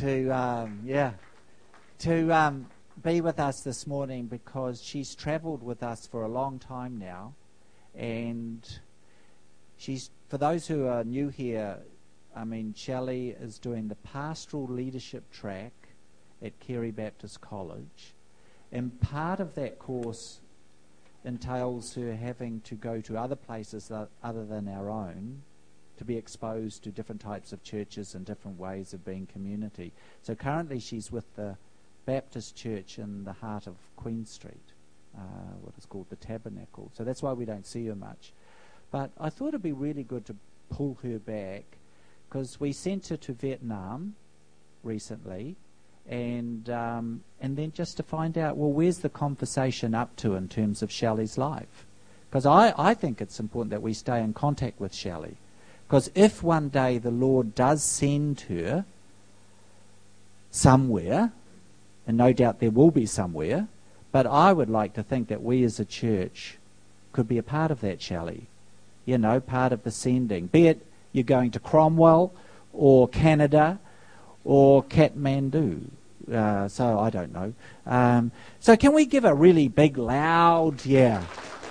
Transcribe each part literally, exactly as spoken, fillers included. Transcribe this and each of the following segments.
to, um, yeah, to um, be with us this morning because she's travelled with us for a long time now. And she's, for those who are new here, I mean, Shelley is doing the pastoral leadership track at Carey Baptist College. And part of that course entails her having to go to other places that, other than our own, to be exposed to different types of churches and different ways of being community. So currently she's with the Baptist Church in the heart of Queen Street, uh, what is called the Tabernacle. So that's why we don't see her much. But I thought it'd be really good to pull her back, because we sent her to Vietnam recently, and um, and then just to find out, well, where's the conversation up to in terms of Shelley's life? Because I, I think it's important that we stay in contact with Shelley. Because if one day the Lord does send her somewhere, and no doubt there will be somewhere, but I would like to think that we as a church could be a part of that, Shelley. You know, part of the sending. Be it you're going to Cromwell or Canada or Kathmandu. Uh, so I don't know. Um, so can we give a really big, loud, yeah.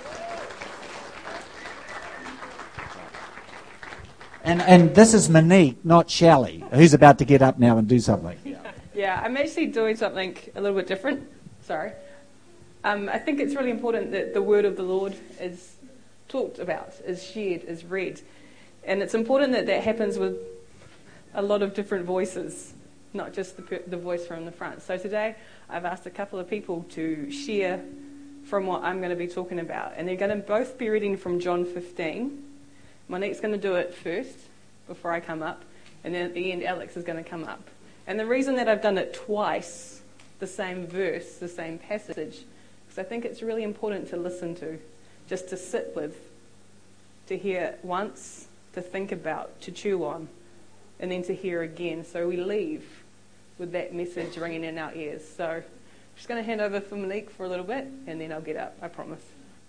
And and this is Monique, not Shelley, who's about to get up now and do something. Yeah, I'm actually doing something a little bit different. Sorry. Um, I think it's really important that the word of the Lord is talked about, is shared, is read. And it's important that that happens with a lot of different voices, not just the, the voice from the front. So today I've asked a couple of people to share from what I'm going to be talking about. And they're going to both be reading from John fifteen. Monique's going to do it first before I come up. And then at the end, Alex is going to come up. And the reason that I've done it twice, the same verse, the same passage, because I think it's really important to listen to, just to sit with, to hear once, to think about, to chew on, and then to hear again. So we leave with that message ringing in our ears. So I'm just going to hand over for Monique for a little bit, and then I'll get up, I promise.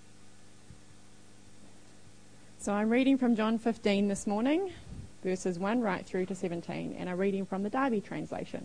So I'm reading from John fifteen this morning, verses one right through to seventeen, and I'm reading from the Darby translation.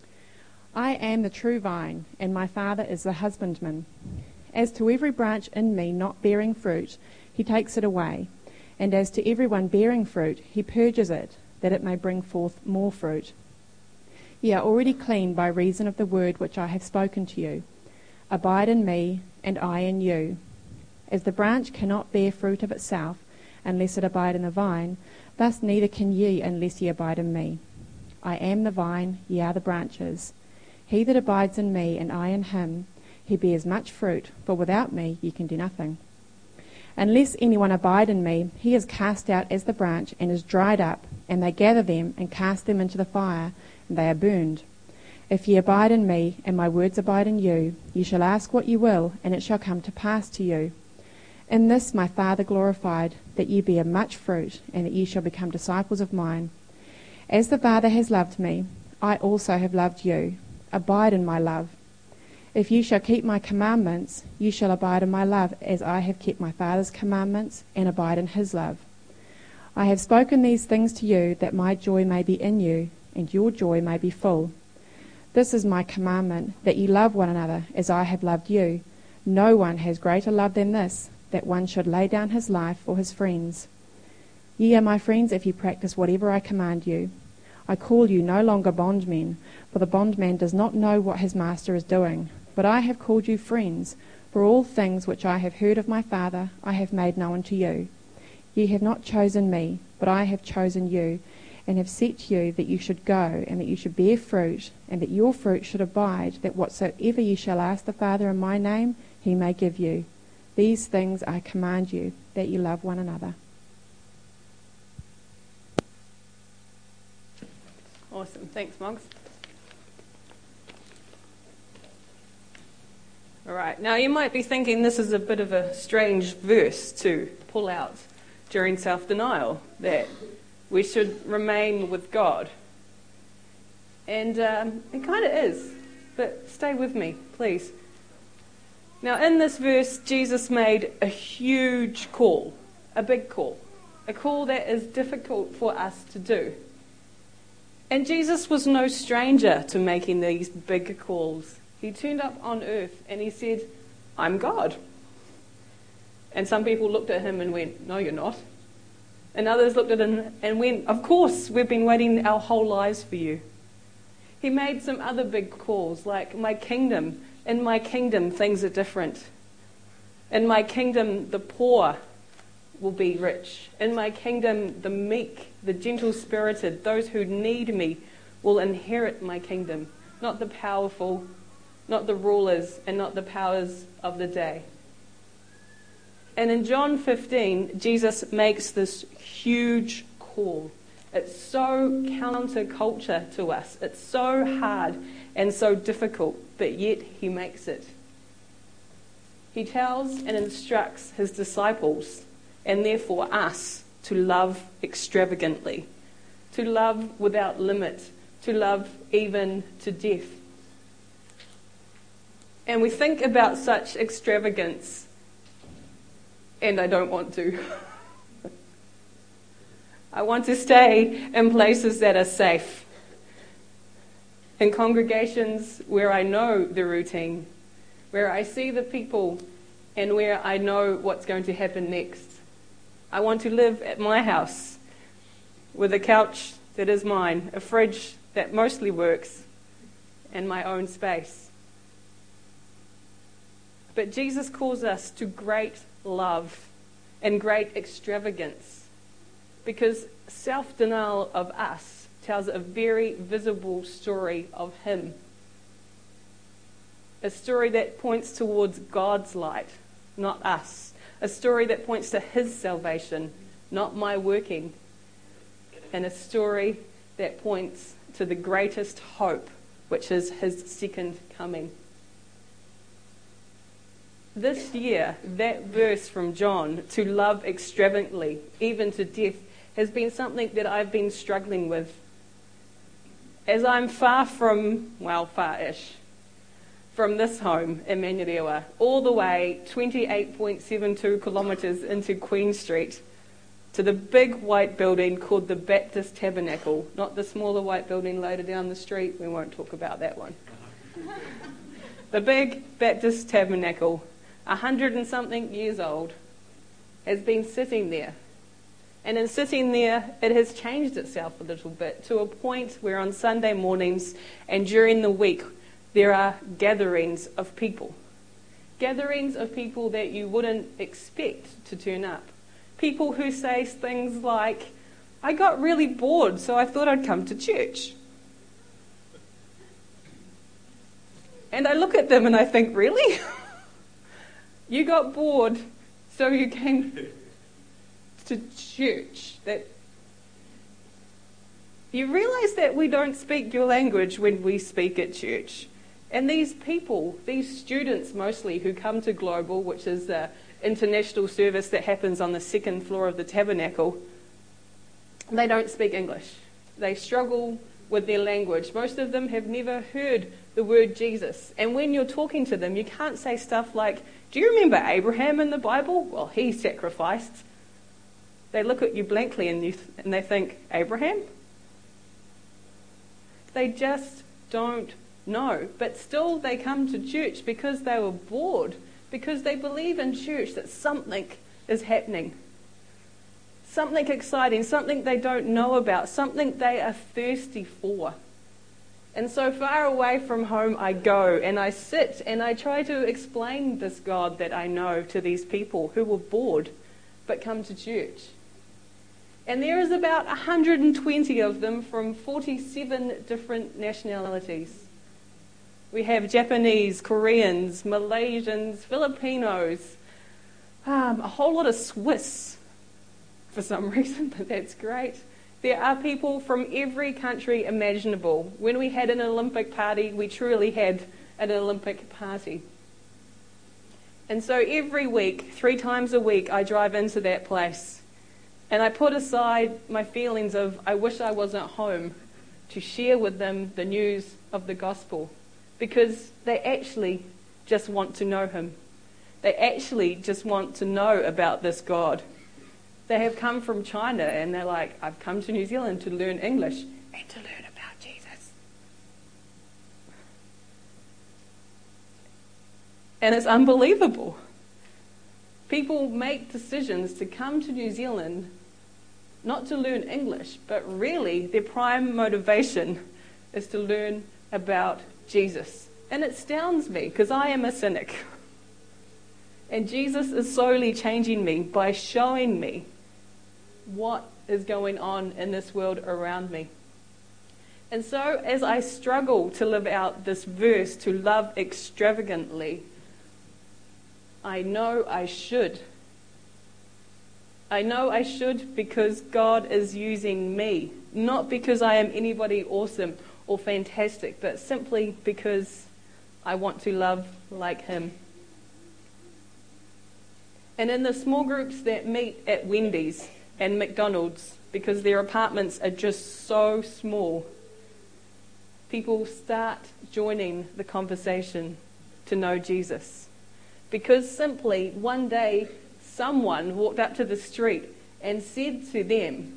I am the true vine, and my Father is the husbandman. As to every branch in me not bearing fruit, he takes it away. And as to everyone bearing fruit, he purges it, that it may bring forth more fruit. Ye are already clean by reason of the word which I have spoken to you. Abide in me, and I in you. As the branch cannot bear fruit of itself, unless it abide in the vine, thus neither can ye unless ye abide in me. I am the vine, ye are the branches. He that abides in me, and I in him, he bears much fruit, for without me ye can do nothing. Unless anyone abide in me, he is cast out as the branch, and is dried up, and they gather them, and cast them into the fire, and they are burned. If ye abide in me, and my words abide in you, ye shall ask what ye will, and it shall come to pass to you. In this my Father glorified, that ye bear much fruit, and that ye shall become disciples of mine. As the Father has loved me, I also have loved you. Abide in my love. If ye shall keep my commandments, ye shall abide in my love, as I have kept my Father's commandments, and abide in his love. I have spoken these things to you, that my joy may be in you, and your joy may be full. This is my commandment, that ye love one another, as I have loved you. No one has greater love than this, that one should lay down his life for his friends. Ye are my friends if ye practice whatever I command you. I call you no longer bondmen, for the bondman does not know what his master is doing. But I have called you friends, for all things which I have heard of my Father I have made known to you. Ye have not chosen me, but I have chosen you, and have set you that you should go, and that you should bear fruit, and that your fruit should abide, that whatsoever ye shall ask the Father in my name, he may give you. These things I command you, that ye love one another. Awesome. Thanks, Moggs. All right. Now, you might be thinking this is a bit of a strange verse to pull out during self-denial, that we should remain with God. And um, it kind of is, but stay with me, please. Now, in this verse, Jesus made a huge call, a big call, a call that is difficult for us to do. And Jesus was no stranger to making these big calls. He turned up on earth and he said, I'm God. And some people looked at him and went, no, you're not. And others looked at him and went, of course, we've been waiting our whole lives for you. He made some other big calls, like, my kingdom. In my kingdom, things are different. In my kingdom, the poor will be rich. In my kingdom, the meek, the gentle-spirited, those who need me will inherit my kingdom. Not the powerful, not the rulers, and not the powers of the day. And in John fifteen, Jesus makes this huge call. It's so counterculture to us. It's so hard and so difficult, but yet he makes it. He tells and instructs his disciples, and therefore us, to love extravagantly, to love without limit, to love even to death. And we think about such extravagance, and I don't want to. I want to stay in places that are safe, in congregations where I know the routine, where I see the people, and where I know what's going to happen next. I want to live at my house with a couch that is mine, a fridge that mostly works, and my own space. But Jesus calls us to great love and great extravagance, because self-denial of us tells a very visible story of him. A story that points towards God's light, not us. A story that points to his salvation, not my working. And a story that points to the greatest hope, which is his second coming. This year, that verse from John, to love extravagantly, even to death, has been something that I've been struggling with. As I'm far from, well, far-ish, from this home in Manurewa, all the way twenty-eight point seven two kilometres into Queen Street, to the big white building called the Baptist Tabernacle, not the smaller white building later down the street. We won't talk about that one. The big Baptist Tabernacle, a hundred and something years old, has been sitting there. And in sitting there, it has changed itself a little bit to a point where on Sunday mornings and during the week, there are gatherings of people. Gatherings of people that you wouldn't expect to turn up. People who say things like, I got really bored, so I thought I'd come to church. And I look at them and I think, really? You got bored, so you came to church? That you realise that we don't speak your language when we speak at church. And these people, these students mostly who come to Global, which is the international service that happens on the second floor of the tabernacle, they don't speak English. They struggle with their language. Most of them have never heard the word Jesus. And when you're talking to them, you can't say stuff like, do you remember Abraham in the Bible? Well, he sacrificed. They look at you blankly and, you th- and they think, Abraham? They just don't know. But still they come to church because they were bored, because they believe in church that something is happening. Something exciting, something they don't know about, something they are thirsty for. And so far away from home I go and I sit and I try to explain this God that I know to these people who were bored but come to church. And there is about one hundred twenty of them from forty-seven different nationalities. We have Japanese, Koreans, Malaysians, Filipinos, um, a whole lot of Swiss for some reason, but that's great. There are people from every country imaginable. When we had an Olympic party, we truly had an Olympic party. And so every week, three times a week, I drive into that place and I put aside my feelings of, I wish I wasn't home, to share with them the news of the gospel, because they actually just want to know him. They actually just want to know about this God. They have come from China and they're like, I've come to New Zealand to learn English and to learn about And it's unbelievable. People make decisions to come to New Zealand not to learn English, but really their prime motivation is to learn about Jesus. And it astounds me because I am a cynic. And Jesus is slowly changing me by showing me what is going on in this world around me. And so as I struggle to live out this verse, to love extravagantly, I know I should. I know I should because God is using me, not because I am anybody awesome or fantastic, but simply because I want to love like him. And in the small groups that meet at Wendy's and McDonald's, because their apartments are just so small, people start joining the conversation to know Jesus. Because simply one day someone walked up to the street and said to them,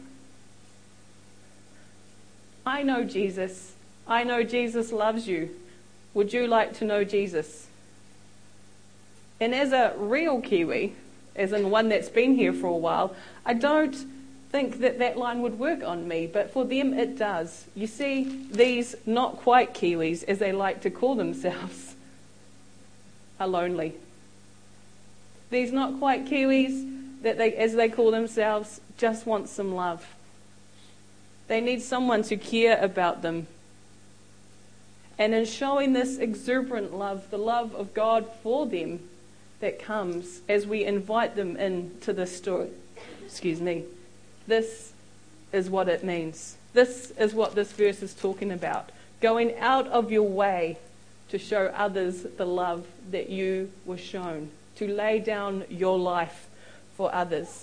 I know Jesus. I know Jesus loves you. Would you like to know Jesus? And as a real Kiwi, as in one that's been here for a while, I don't think that that line would work on me, but for them it does. You see, these not quite Kiwis, as they like to call themselves, are lonely. These not quite Kiwis, that they, as they call themselves, just want some love. They need someone to care about them. And in showing this exuberant love, the love of God for them that comes as we invite them into this story, excuse me, this is what it means. This is what this verse is talking about. Going out of your way to show others the love that you were shown. To lay down your life for others.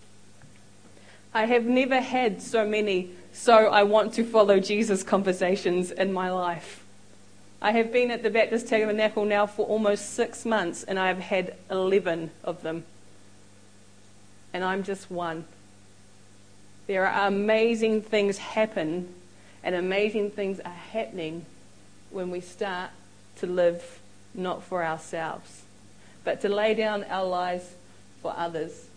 I have never had so many so I want to follow Jesus conversations in my life. I have been at the Baptist Tabernacle now for almost six months and I have had eleven of them. And I'm just one. There are amazing things happen and amazing things are happening when we start to live not for ourselves, but to lay down our lives for others.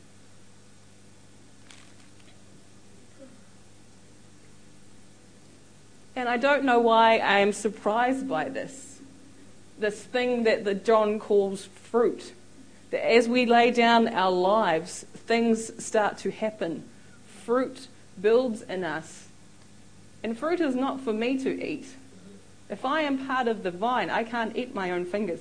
And I don't know why I am surprised by this. This thing that the John calls fruit. That as we lay down our lives, things start to happen. Fruit builds in us. And fruit is not for me to eat. If I am part of the vine, I can't eat my own fingers.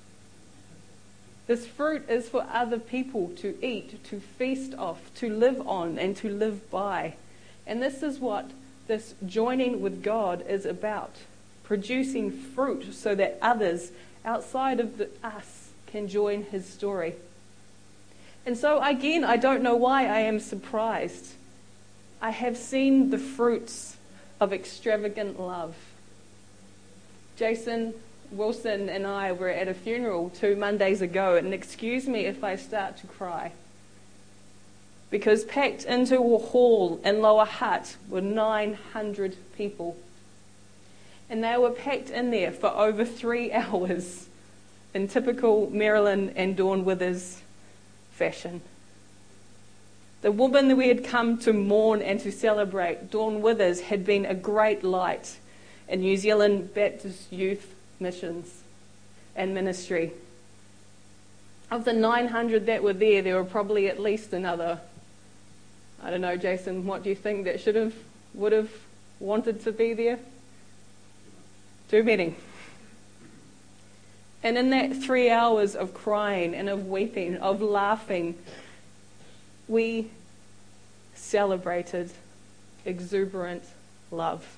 This fruit is for other people to eat, to feast off, to live on, and to live by. And this is what this joining with God is about. Producing fruit so that others outside of the, us can join his story. And so again, I don't know why I am surprised. I have seen the fruits of extravagant love. Jason Wilson and I were at a funeral two Mondays ago, and excuse me if I start to cry. Because packed into a hall in Lower Hutt were nine hundred people. And they were packed in there for over three hours in typical Marilyn and Dawn Withers fashion. The woman that we had come to mourn and to celebrate, Dawn Withers, had been a great light in New Zealand Baptist Youth Missions and Ministry. Of the nine hundred that were there, there were probably at least another, I don't know, Jason, what do you think that should have, would have wanted to be there? Too many. And in that three hours of crying and of weeping, of laughing, we celebrated exuberant love.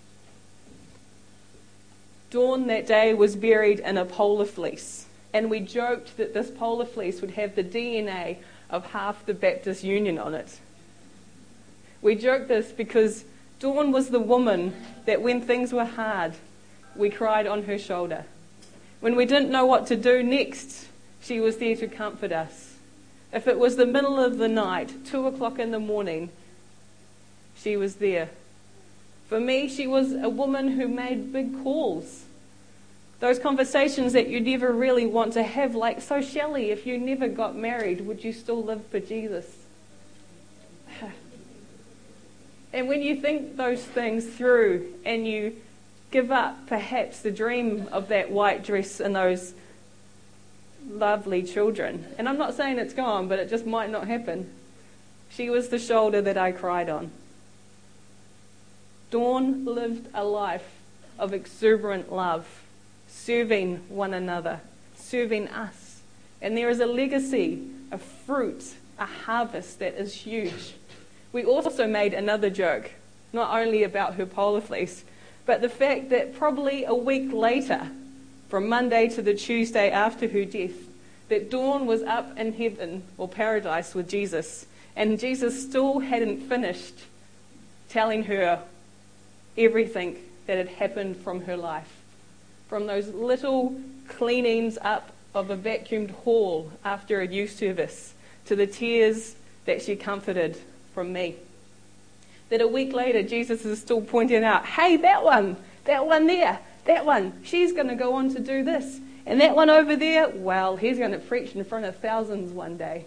Dawn that day was buried in a polar fleece, and we joked that this polar fleece would have the D N A of half the Baptist Union on it. We joked this because Dawn was the woman that when things were hard, we cried on her shoulder. When we didn't know what to do next, she was there to comfort us. If it was the middle of the night, two o'clock in the morning, she was there. For me, she was a woman who made big calls Those conversations that you never really want to have, like, so Shelley, if you never got married, would you still live for Jesus? And when you think those things through and you give up perhaps the dream of that white dress and those lovely children, and I'm not saying it's gone, but it just might not happen. She was the shoulder that I cried on. Dawn lived a life of exuberant love, serving one another, serving us. And there is a legacy, a fruit, a harvest that is huge. We also made another joke, not only about her polar fleece, but the fact that probably a week later, from Monday to the Tuesday after her death, that Dawn was up in heaven or paradise with Jesus, and Jesus still hadn't finished telling her everything that had happened from her life. From those little cleanings up of a vacuumed hall after a youth service, to the tears that she comforted from me. That a week later, Jesus is still pointing out, hey, that one, that one there, that one, she's going to go on to do this. And that one over there, well, he's going to preach in front of thousands one day.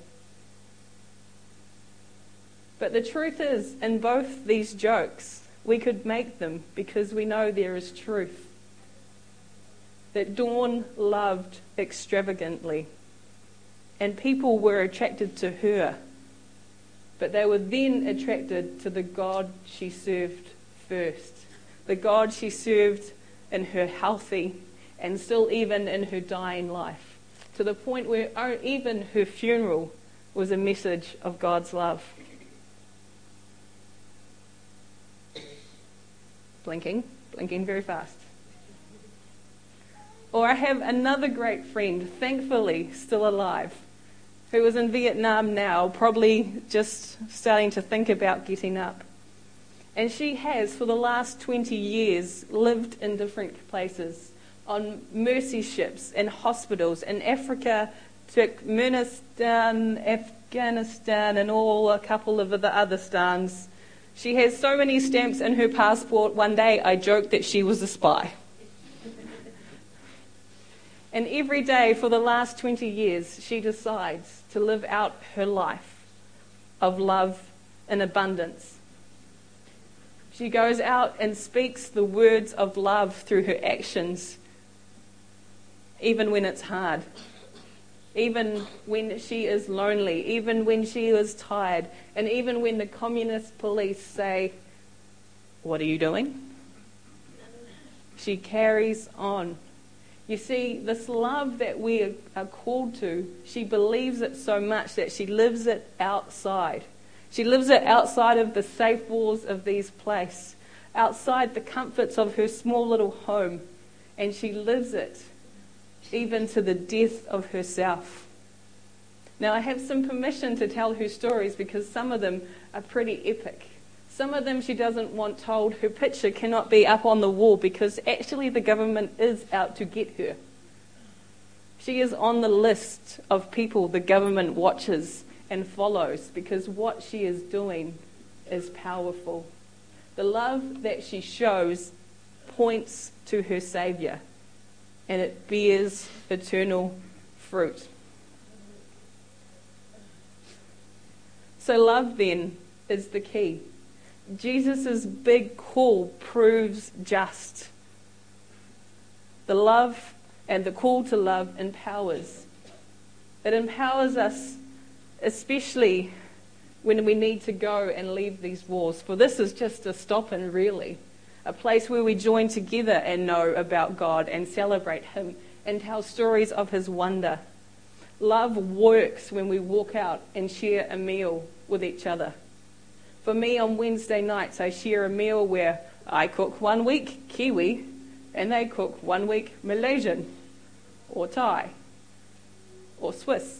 But the truth is, in both these jokes, we could make them because we know there is truth. That Dawn loved extravagantly, and people were attracted to her, but they were then attracted to the God she served first, the God she served in her healthy and still even in her dying life, to the point where even her funeral was a message of God's love. Blinking, blinking very fast. Or I have another great friend, thankfully still alive, who is in Vietnam now, probably just starting to think about getting up. And she has, for the last twenty years, lived in different places, on mercy ships, in hospitals, in Africa, Turkmenistan, Afghanistan, and all a couple of the other stans. She has so many stamps in her passport, one day I joked that she was a spy. And every day for the last twenty years, she decides to live out her life of love in abundance. She goes out and speaks the words of love through her actions, even when it's hard, even when she is lonely, even when she is tired, and even when the communist police say, "What are you doing?" She carries on. You see, this love that we are called to, she believes it so much that she lives it outside. She lives it outside of the safe walls of these places, outside the comforts of her small little home, and she lives it even to the death of herself. Now, I have some permission to tell her stories because some of them are pretty epic. Some of them she doesn't want told. Her picture cannot be up on the wall because actually the government is out to get her. She is on the list of people the government watches and follows because what she is doing is powerful. The love that she shows points to her Saviour, and it bears eternal fruit. So love then is the key. Jesus' big call proves just. The love and the call to love empowers. It empowers us, especially when we need to go and leave these walls. For this is just a stop and really, a place where we join together and know about God and celebrate Him and tell stories of His wonder. Love works when we walk out and share a meal with each other. For me, on Wednesday nights, I share a meal where I cook one week Kiwi and they cook one week Malaysian or Thai or Swiss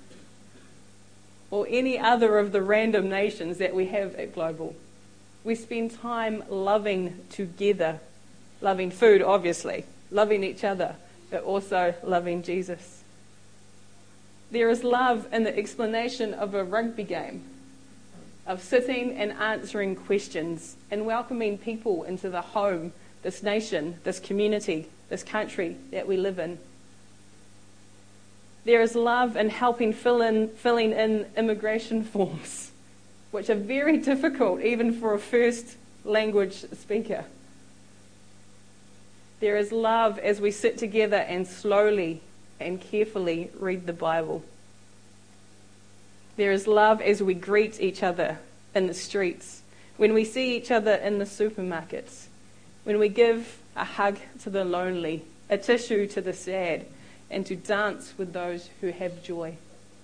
or any other of the random nations that we have at Global. We spend time loving together, loving food, obviously, loving each other, but also loving Jesus. There is love in the explanation of a rugby game, of sitting and answering questions and welcoming people into the home this nation, this community, this country that we live in. There is love in helping fill in, filling in immigration forms, which are very difficult even for a first language speaker. There is love as we sit together and slowly and carefully read the Bible. There is love as we greet each other in the streets, when we see each other in the supermarkets, when we give a hug to the lonely, a tissue to the sad, and to dance with those who have joy.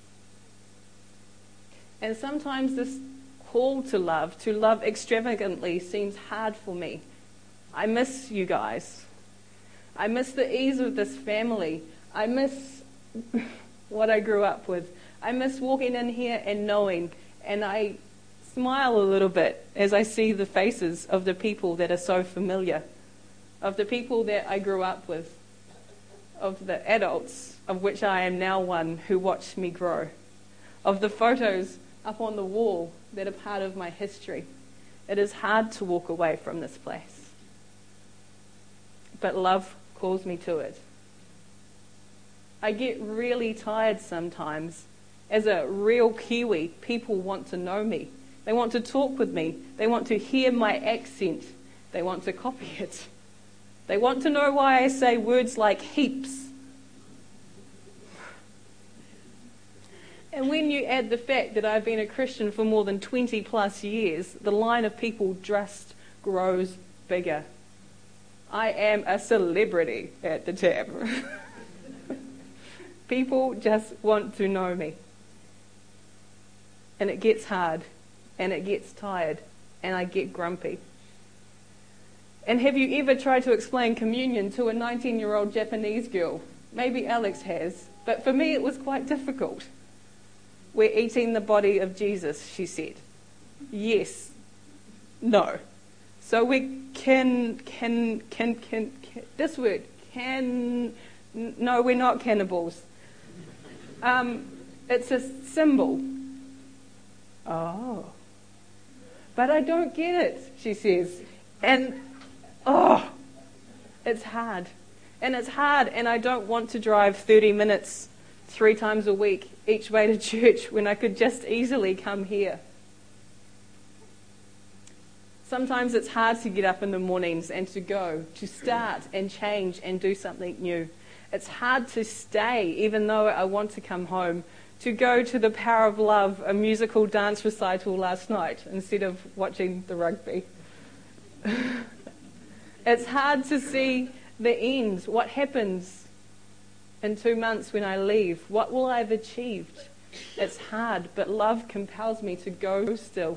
And sometimes this call to love, to love extravagantly, seems hard for me. I miss you guys. I miss the ease of this family. I miss what I grew up with. I miss walking in here and knowing, and I smile a little bit as I see the faces of the people that are so familiar, of the people that I grew up with, of the adults of which I am now one who watched me grow, of the photos up on the wall that are part of my history. It is hard to walk away from this place, but love calls me to it. I get really tired sometimes. As a real Kiwi, people want to know me. They want to talk with me. They want to hear my accent. They want to copy it. They want to know why I say words like heaps. And when you add the fact that I've been a Christian for more than twenty plus years, the line of people just grows bigger. I am a celebrity at the tap. People just want to know me. And it gets hard, and it gets tired, and I get grumpy. And have you ever tried to explain communion to a nineteen-year-old Japanese girl? Maybe Alex has, but for me it was quite difficult. We're eating the body of Jesus, she said. Yes. No. So we can, can, can, can, can this word, can, no, we're not cannibals. Um, it's a symbol. Oh. But I don't get it, she says. And, oh, it's hard. And it's hard, and I don't want to drive thirty minutes three times a week each way to church when I could just easily come here. Sometimes it's hard to get up in the mornings and to go, to start and change and do something new. It's hard to stay, even though I want to come home, to go to the Power of Love, a musical dance recital last night, instead of watching the rugby. It's hard to see the end. What happens in two months when I leave? What will I have achieved? It's hard, but love compels me to go still.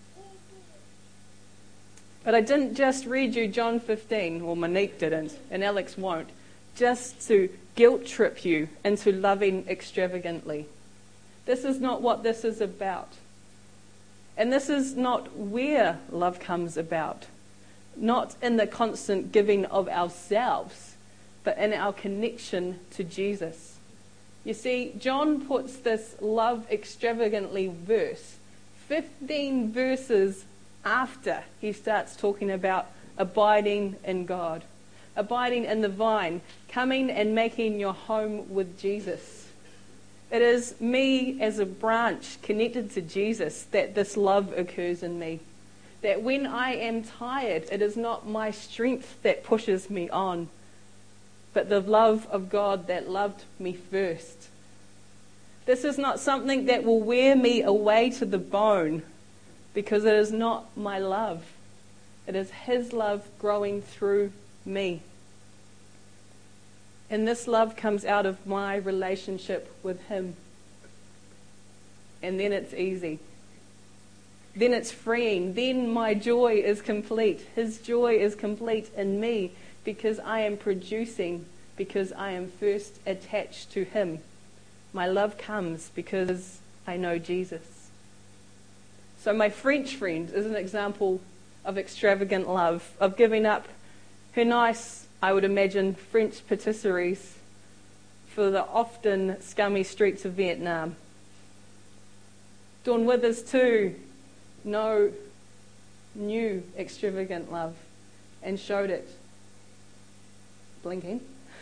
But I didn't just read you John fifteen, or Monique didn't, and Alex won't, just to guilt trip you into loving extravagantly. This is not what this is about. And this is not where love comes about. Not in the constant giving of ourselves, but in our connection to Jesus. You see, John puts this love extravagantly verse fifteen verses after he starts talking about abiding in God, abiding in the vine, coming and making your home with Jesus. It is me as a branch connected to Jesus that this love occurs in me. That when I am tired, it is not my strength that pushes me on, but the love of God that loved me first. This is not something that will wear me away to the bone, because it is not my love. It is His love growing through me. And this love comes out of my relationship with Him. And then it's easy. Then it's freeing. Then my joy is complete. His joy is complete in me because I am producing, because I am first attached to Him. My love comes because I know Jesus. So my French friend is an example of extravagant love, of giving up her nice, I would imagine, French patisseries for the often scummy streets of Vietnam. Dawn Withers too no new extravagant love and showed it blinking.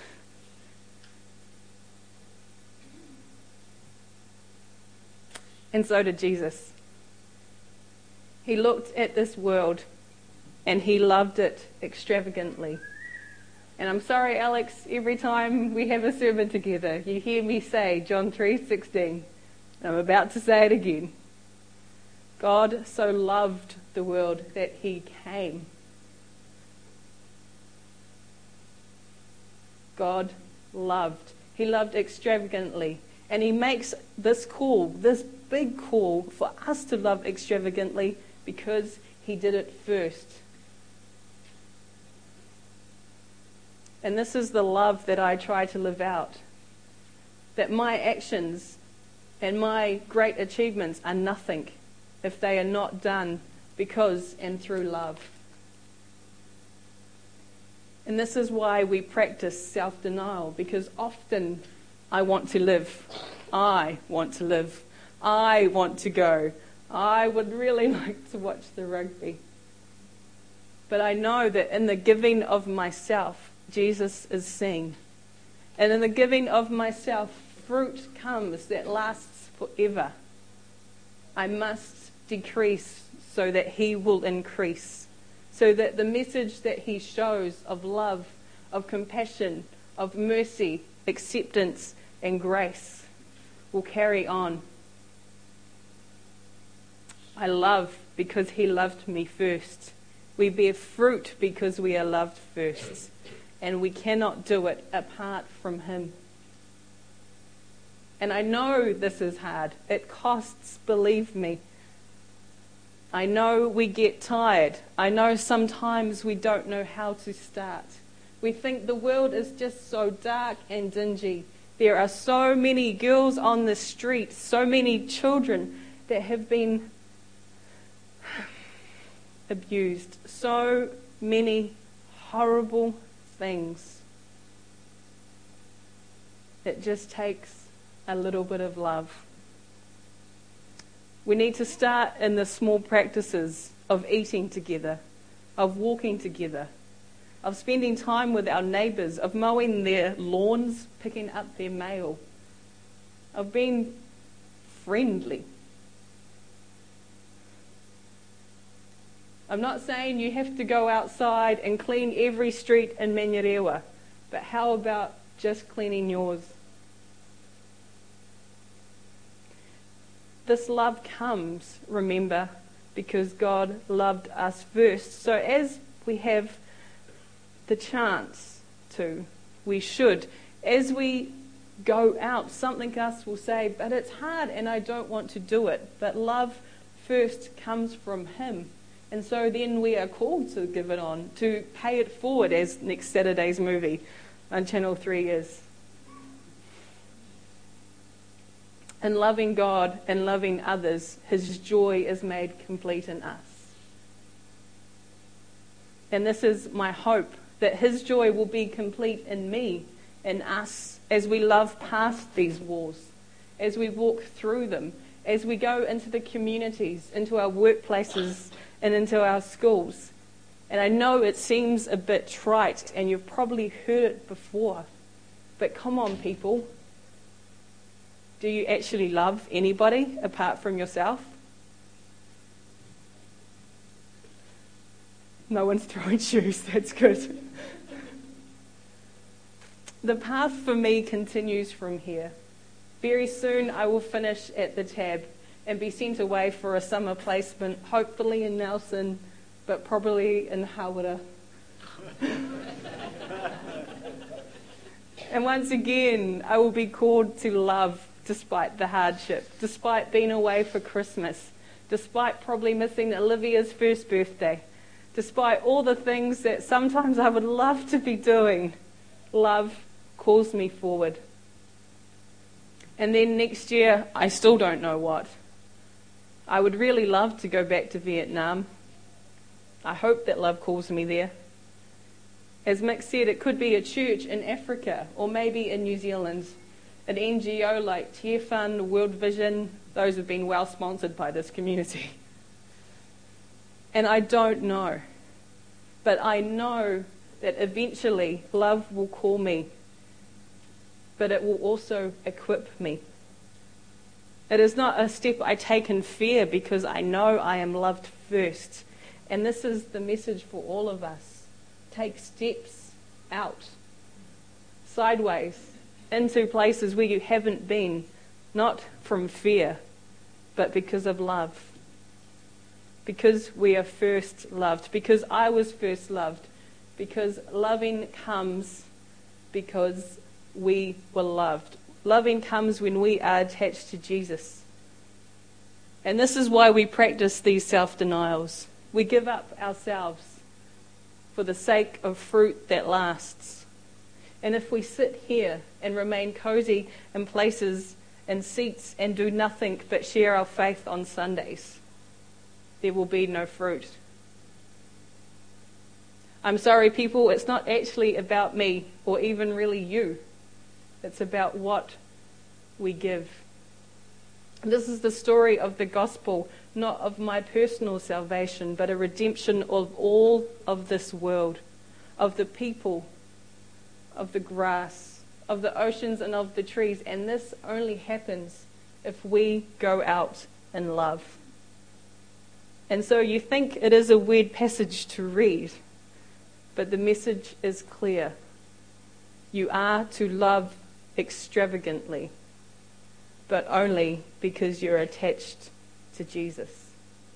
And so did Jesus. He looked at this world and he loved it extravagantly. And I'm sorry, Alex, every time we have a sermon together, you hear me say John three sixteen. I'm about to say it again. God so loved the world that he came. God loved. He loved extravagantly. And he makes this call, this big call for us to love extravagantly because he did it first. And this is the love that I try to live out. That my actions and my great achievements are nothing if they are not done because and through love. And this is why we practice self-denial, because often I want to live. I want to live. I want to go. I would really like to watch the rugby. But I know that in the giving of myself, Jesus is seen. And in the giving of myself, fruit comes that lasts forever. I must decrease so that he will increase. So that the message that he shows of love, of compassion, of mercy, acceptance, and grace will carry on. I love because he loved me first. We bear fruit because we are loved first. And we cannot do it apart from him. And I know this is hard. It costs, believe me. I know we get tired. I know sometimes we don't know how to start. We think the world is just so dark and dingy. There are so many girls on the street, so many children that have been abused, so many horrible things. It just takes a little bit of love. We need to start in the small practices of eating together, of walking together, of spending time with our neighbours, of mowing their lawns, picking up their mail, of being friendly. I'm not saying you have to go outside and clean every street in Manurewa, but how about just cleaning yours? This love comes, remember, because God loved us first. So as we have the chance to, we should. As we go out, something else will say, but it's hard and I don't want to do it. But love first comes from him. And so then we are called to give it on, to pay it forward, as next Saturday's movie on Channel three is. In loving God and loving others, his joy is made complete in us. And this is my hope, that his joy will be complete in me, in us, as we love past these walls, as we walk through them, as we go into the communities, into our workplaces, and into our schools. And I know it seems a bit trite, and you've probably heard it before, but come on, people. Do you actually love anybody apart from yourself? No one's throwing shoes, that's good. The path for me continues from here. Very soon I will finish at the Tab and be sent away for a summer placement, hopefully in Nelson, but probably in Hawera. And once again, I will be called to love despite the hardship, despite being away for Christmas, despite probably missing Olivia's first birthday, despite all the things that sometimes I would love to be doing. Love calls me forward. And then next year, I still don't know what. I would really love to go back to Vietnam. I hope that love calls me there. As Mick said, it could be a church in Africa or maybe in New Zealand. An N G O like Tear Fund, World Vision, those have been well sponsored by this community. And I don't know. But I know that eventually love will call me, but it will also equip me. It is not a step I take in fear because I know I am loved first. And this is the message for all of us. Take steps out, sideways, into places where you haven't been, not from fear, but because of love. Because we are first loved, because I was first loved, because loving comes because we were loved. Loving comes when we are attached to Jesus. And this is why we practice these self-denials. We give up ourselves for the sake of fruit that lasts. And if we sit here and remain cozy in places and seats and do nothing but share our faith on Sundays, there will be no fruit. I'm sorry, people, it's not actually about me or even really you. It's about what we give. This is the story of the gospel, not of my personal salvation, but a redemption of all of this world, of the people, of the grass, of the oceans and of the trees. And this only happens if we go out in love. And so you think it is a weird passage to read, but the message is clear. You are to love extravagantly, but only because you're attached to Jesus.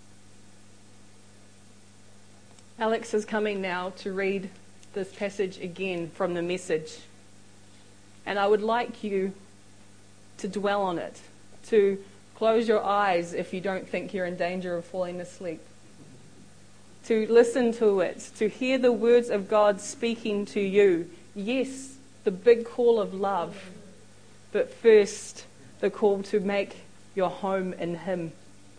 Alex is coming now to read this passage again from the Message. And I would like you to dwell on it, to close your eyes if you don't think you're in danger of falling asleep, to listen to it, to hear the words of God speaking to you. Yes, the big call of love, but first the call to make your home in Him.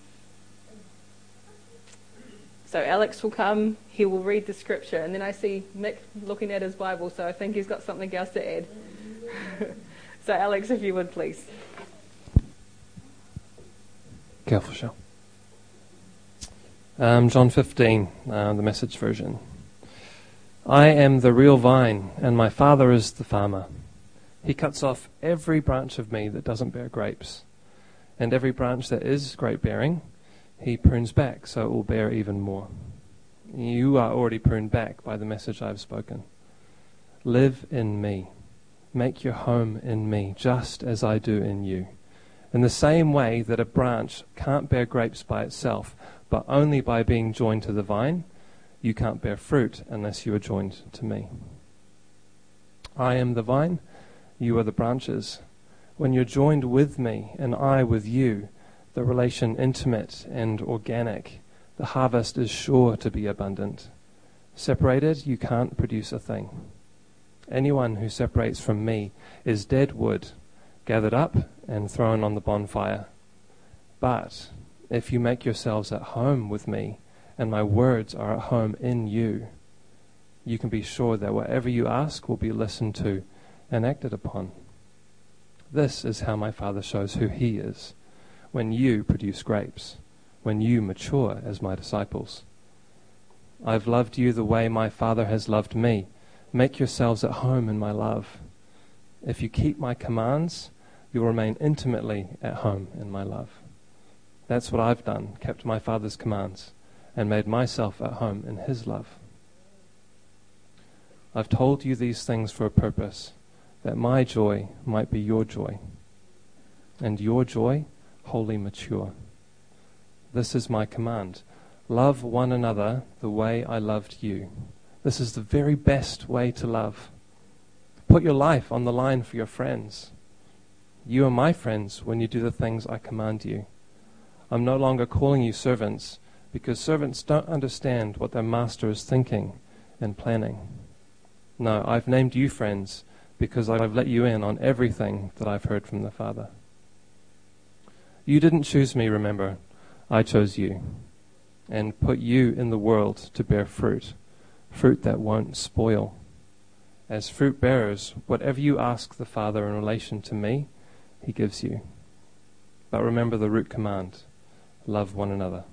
So Alex will come, he will read the scripture, and then I see Mick looking at his Bible, so I think he's got something else to add. So Alex, if you would please. Careful, Shell. Um, John fifteen, uh, the Message version. I am the real vine, and my Father is the farmer. He cuts off every branch of me that doesn't bear grapes, and every branch that is grape-bearing, He prunes back so it will bear even more. You are already pruned back by the message I have spoken. Live in me. Make your home in me, just as I do in you. In the same way that a branch can't bear grapes by itself, but only by being joined to the vine, you can't bear fruit unless you are joined to me. I am the vine, you are the branches. When you're joined with me and I with you, the relation intimate and organic, the harvest is sure to be abundant. Separated, you can't produce a thing. Anyone who separates from me is dead wood, gathered up and thrown on the bonfire. But if you make yourselves at home with me, and my words are at home in you, you can be sure that whatever you ask will be listened to and acted upon. This is how my Father shows who He is, when you produce grapes, when you mature as my disciples. I've loved you the way my Father has loved me. Make yourselves at home in my love. If you keep my commands, you'll remain intimately at home in my love. That's what I've done, kept my Father's commands, and made myself at home in His love. I've told you these things for a purpose, that my joy might be your joy, and your joy wholly mature. This is my command. Love one another the way I loved you. This is the very best way to love. Put your life on the line for your friends. You are my friends when you do the things I command you. I'm no longer calling you servants, because servants don't understand what their master is thinking and planning. No, I've named you friends because I've let you in on everything that I've heard from the Father. You didn't choose me, remember. I chose you and put you in the world to bear fruit, fruit that won't spoil. As fruit bearers, whatever you ask the Father in relation to me, He gives you. But remember the root command, love one another.